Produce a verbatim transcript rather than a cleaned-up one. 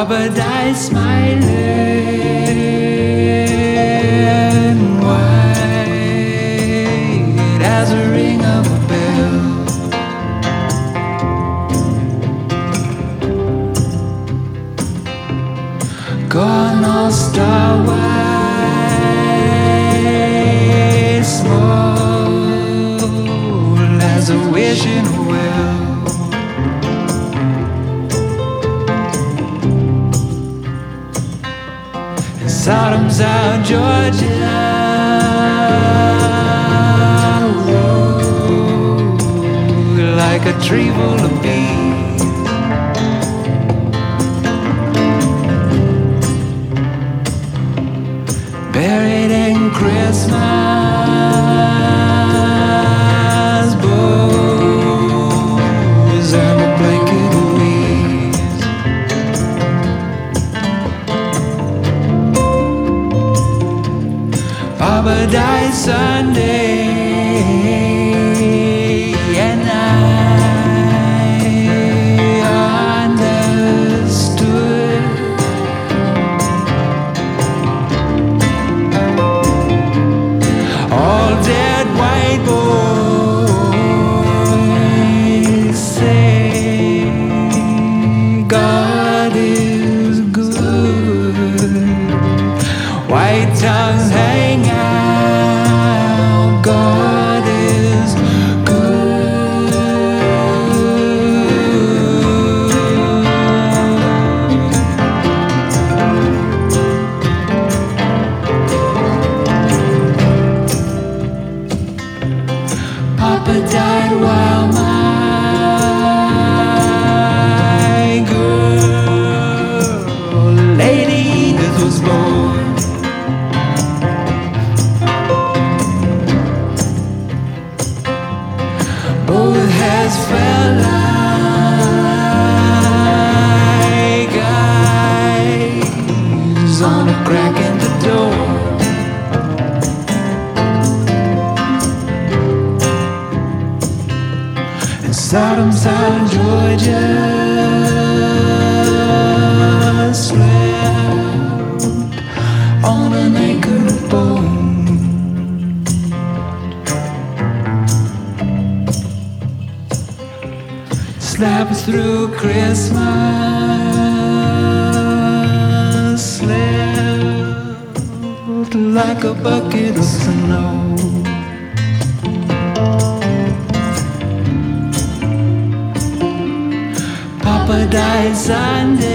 Papa died smiling, white as a ring of a bell. Gone all star-white, small as a wish in a well. Sodom, South Georgia, oh, like a tree full of bees. Buried in Christmas boughs and a blanket of weeds. Papa died Sunday, and I understood. All dead white boys say God is good. White tongues hang out, God is good. Papa died while my girl, Lady Edith, was born. Both heads fell like eyes on a crack in the door. In Sodom, South Georgia, slept on an acre of bone. Slept through Christmas, slept like a bucket of snow. Papa died Sunday,